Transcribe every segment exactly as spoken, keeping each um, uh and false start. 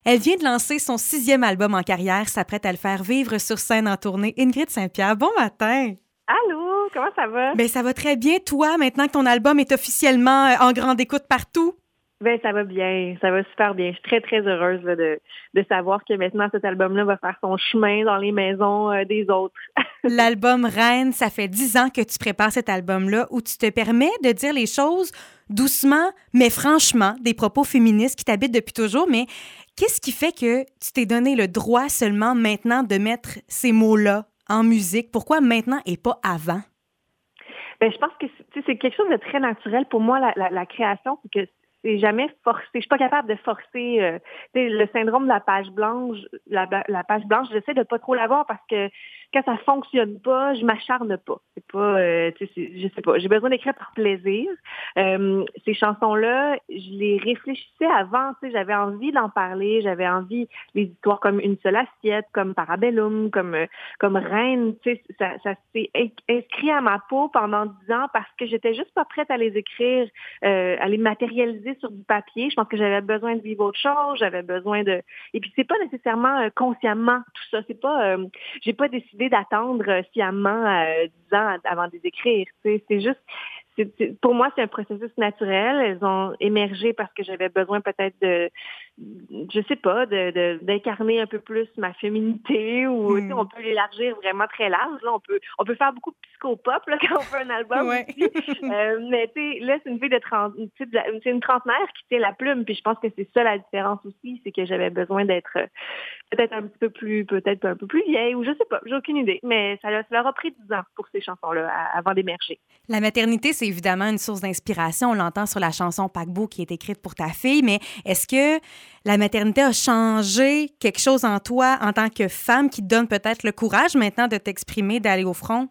Elle vient de lancer son sixième album en carrière, s'apprête à le faire vivre sur scène en tournée. Ingrid Saint-Pierre, bon matin! Allô, comment ça va? Ben ça va très bien. Toi, maintenant que ton album est officiellement euh, en grande écoute partout? Ben ça va bien, ça va super bien. Je suis très, très heureuse là, de, de savoir que maintenant cet album-là va faire son chemin dans les maisons euh, des autres. L'album Reine, ça fait dix ans que tu prépares cet album-là où tu te permets de dire les choses doucement, mais franchement, des propos féministes qui t'habitent depuis toujours. Mais qu'est-ce qui fait que tu t'es donné le droit seulement maintenant de mettre ces mots-là en musique? Pourquoi maintenant et pas avant? Ben je pense que c'est, c'est quelque chose de très naturel pour moi, la, la, la création, c'est que c'est jamais forcé. Je suis pas capable de forcer euh, le syndrome de la page blanche. La, la page blanche, j'essaie de pas trop l'avoir parce que quand ça fonctionne pas, je m'acharne pas. C'est pas, euh, tu sais, c'est, je sais pas. J'ai besoin d'écrire par plaisir. Euh, ces chansons-là, je les réfléchissais avant. Tu sais, j'avais envie d'en parler. J'avais envie les histoires comme Une seule assiette, comme Parabellum, comme comme Reine. Tu sais, ça, ça s'est inscrit à ma peau pendant dix ans parce que j'étais juste pas prête à les écrire, euh, à les matérialiser sur du papier. Je pense que j'avais besoin de vivre autre chose. J'avais besoin de. Et puis c'est pas nécessairement euh, consciemment tout ça. C'est pas. Euh, j'ai pas décidé d'attendre euh, sciemment euh, dix ans avant de les écrire. C'est, c'est juste, c'est, c'est, pour moi, c'est un processus naturel. Elles ont émergé parce que j'avais besoin peut-être de, je sais pas, de, de d'incarner un peu plus ma féminité ou mm. tu sais, on peut l'élargir vraiment très large. Là, on peut, on peut faire beaucoup de psychopop là quand on fait un album ouais. aussi. euh, mais tu sais, là, c'est une fille de trente, c'est une trentenaire qui tient la plume. Puis je pense que c'est ça la différence aussi, c'est que j'avais besoin d'être peut-être un petit peu plus, peut-être un peu plus vieille, ou je sais pas, j'ai aucune idée. Mais ça, ça leur a pris dix ans pour ces chansons-là à, avant d'émerger. La maternité, c'est évidemment une source d'inspiration. On l'entend sur la chanson Paquebot qui est écrite pour ta fille, mais est-ce que la maternité a changé quelque chose en toi en tant que femme qui te donne peut-être le courage maintenant de t'exprimer, d'aller au front?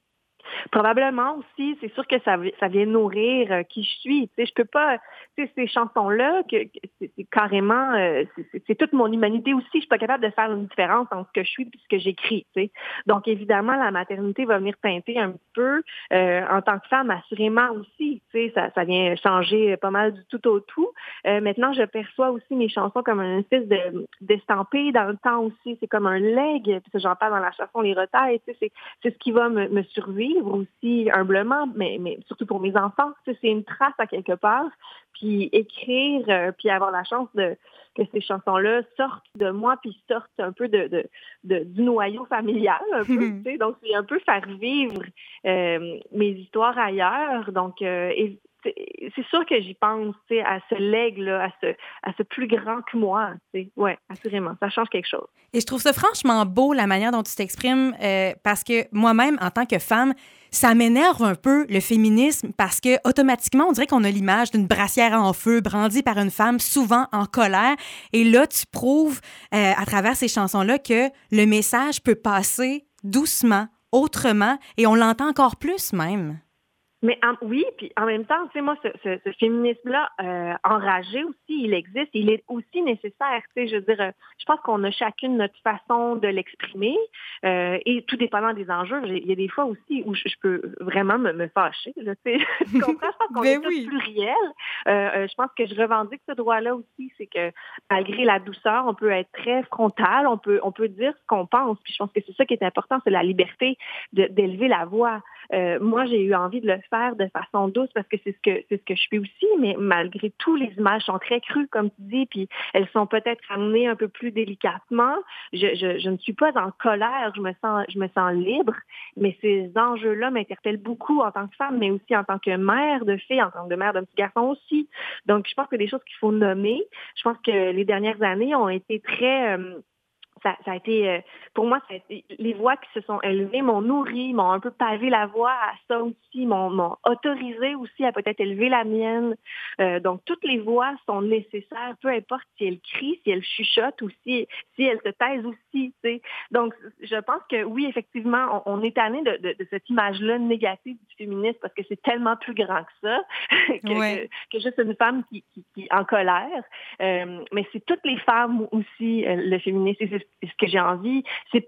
Probablement aussi, c'est sûr que ça, ça vient nourrir euh, qui je suis. Tu sais, je peux pas, tu sais, ces chansons-là, que, que c'est, c'est carrément, euh, c'est, c'est, c'est toute mon humanité aussi. Je suis pas capable de faire une différence entre ce que je suis et ce que j'écris. Tu sais, donc évidemment la maternité va venir teinter un peu. Euh, en tant que femme, assurément aussi. Tu sais, ça, ça vient changer pas mal du tout au tout. Euh, maintenant, je perçois aussi mes chansons comme une espèce de d'estampé dans le temps aussi. C'est comme un leg. Puis j'en parle dans la chanson Les Retailles. Tu sais, c'est, c'est ce qui va me, me survivre aussi humblement, mais, mais surtout pour mes enfants. C'est une trace à quelque part. Puis écrire, euh, puis avoir la chance de que ces chansons-là sortent de moi, puis sortent un peu de, de, de du noyau familial, un peu. Tu sais, donc, c'est un peu faire vivre euh, mes histoires ailleurs. Donc, euh, et, c'est sûr que j'y pense, tu sais, à ce legs-là, à ce, à ce plus grand que moi, tu sais. Ouais, assurément, ça change quelque chose. Et je trouve ça franchement beau, la manière dont tu t'exprimes, euh, parce que moi-même, en tant que femme, ça m'énerve un peu, le féminisme, parce que automatiquement, on dirait qu'on a l'image d'une brassière en feu brandie par une femme, souvent en colère. Et là, tu prouves, euh, à travers ces chansons-là, que le message peut passer doucement, autrement, et on l'entend encore plus même. Mais en, oui, puis en même temps, tu sais, moi, ce, ce, ce féminisme-là, euh, enragé aussi, il existe, il est aussi nécessaire, tu sais, je veux dire, euh, je pense qu'on a chacune notre façon de l'exprimer, euh, et tout dépendant des enjeux, il y a des fois aussi où je, je peux vraiment me, me fâcher, là, tu sais, tu comprends, je pense qu'on est oui. tous pluriels, euh, je pense que je revendique ce droit-là aussi, c'est que malgré la douceur, on peut être très frontal, on peut, on peut dire ce qu'on pense, puis je pense que c'est ça qui est important, c'est la liberté de, d'élever la voix. Euh, moi, j'ai eu envie de le faire de façon douce parce que c'est ce que c'est ce que je fais aussi, mais malgré tout, les images sont très crues, comme tu dis, puis elles sont peut-être amenées un peu plus délicatement. Je, je, je ne suis pas en colère, je me sens je me sens libre, mais ces enjeux-là m'interpellent beaucoup en tant que femme, mais aussi en tant que mère de fille, en tant que mère d'un petit garçon aussi. Donc, je pense que des choses qu'il faut nommer. Je pense que les dernières années ont été très euh, Ça, ça a été, euh, pour moi, ça a été, les voix qui se sont élevées m'ont nourri, m'ont un peu pavé la voie à ça aussi, m'ont, m'ont autorisé aussi à peut-être élever la mienne. Euh, donc, toutes les voix sont nécessaires, peu importe si elles crient, si elles chuchotent ou si, si elles se taisent aussi, tu sais. Donc, je pense que oui, effectivement, on, on est tanné de, de, de cette image-là négative du féminisme parce que c'est tellement plus grand que ça, que, ouais. que, que juste une femme qui, qui, qui est en colère. Euh, mais c'est toutes les femmes aussi, euh, le féminisme. C'est ce que j'ai envie, c'est,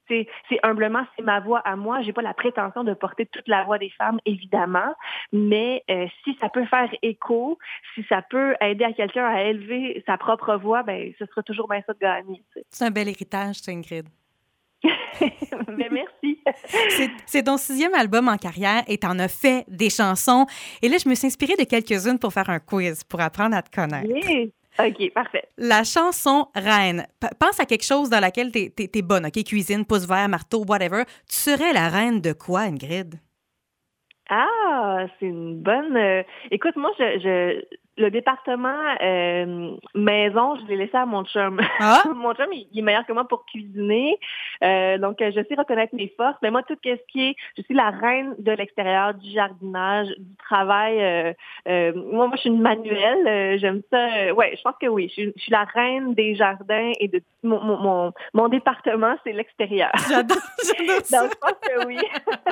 c'est, c'est humblement, c'est ma voix à moi. J'ai pas la prétention de porter toute la voix des femmes, évidemment, mais euh, si ça peut faire écho, si ça peut aider à quelqu'un à élever sa propre voix, ben ce sera toujours bien ça de gagner. Tu sais. C'est un bel héritage, ça, Ingrid. Mais merci. C'est, c'est ton sixième album en carrière et t'en as fait des chansons. Et là, je me suis inspirée de quelques-unes pour faire un quiz, pour apprendre à te connaître. Oui. OK, parfait. La chanson Reine. P- pense à quelque chose dans laquelle t'es, t'es, t'es bonne, OK? Cuisine, pouce vert, marteau, whatever. Tu serais la reine de quoi, Ingrid? Ah, c'est une bonne... euh, Écoute, moi, je, je le département euh, maison, je l'ai laissé à mon chum. Ah? Mon chum, il, il est meilleur que moi pour cuisiner. Euh, donc, euh, je sais reconnaître mes forces. Mais moi, tout ce qui est... Je suis la reine de l'extérieur, du jardinage, du travail. Euh, euh, moi, moi, je suis une manuelle. Euh, j'aime ça. Euh, ouais, je pense que oui. Je, suis- je suis la reine des jardins et de mon, mon, mon, mon département, c'est l'extérieur. J'adore, j'adore ça. Donc, je pense que oui.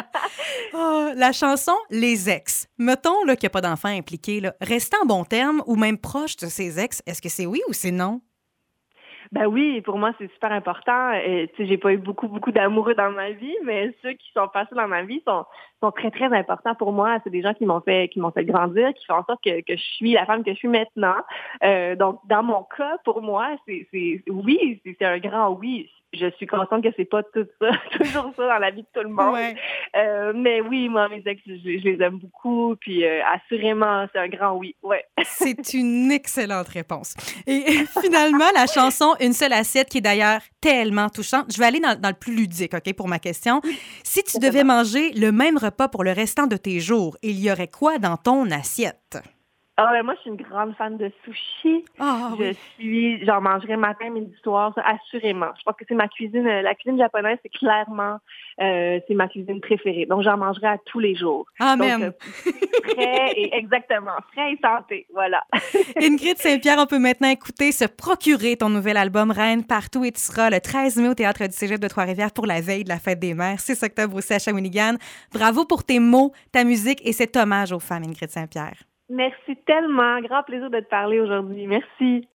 Oh, la chanson Les ex. Mettons là, qu'il n'y a pas d'enfants impliqués. Là. Rester en bon terme ou même proche de ses ex, est-ce que c'est oui ou c'est non? Ben oui, pour moi, c'est super important. Euh, tu sais, j'ai pas eu beaucoup, beaucoup d'amoureux dans ma vie, mais ceux qui sont passés dans ma vie sont, sont très, très importants pour moi. C'est des gens qui m'ont fait, qui m'ont fait grandir, qui font en sorte que, que je suis la femme que je suis maintenant. Euh, donc, dans mon cas, pour moi, c'est, c'est oui, c'est, c'est un grand oui. Je suis consciente que c'est pas tout ça, toujours ça dans la vie de tout le monde. Ouais. Euh, mais oui, moi, mes ex, je, je les aime beaucoup, puis euh, assurément, c'est un grand oui. Ouais. C'est une excellente réponse. Et finalement, la chanson Une seule assiette, qui est d'ailleurs tellement touchante. Je vais aller dans, dans le plus ludique, OK, pour ma question. Si tu devais manger le même repas pour le restant de tes jours, il y aurait quoi dans ton assiette? Ah ouais, moi, je suis une grande fan de sushi. Ah je oui. suis, j'en mangerai matin, midi, soir, ça, assurément. Je pense que c'est ma cuisine, euh, la cuisine japonaise, c'est clairement, euh, c'est ma cuisine préférée. Donc, j'en mangerai à tous les jours. Amen. Donc, euh, frais et, exactement, frais et santé, voilà. Ingrid Saint-Pierre, on peut maintenant écouter, se procurer ton nouvel album Reine partout et tu seras le treize mai au Théâtre du Cégep de Trois-Rivières pour la veille de la Fête des Mères, six octobre aussi à Shawinigan. Bravo pour tes mots, ta musique et cet hommage aux femmes, Ingrid Saint-Pierre. Merci tellement. Grand plaisir de te parler aujourd'hui. Merci.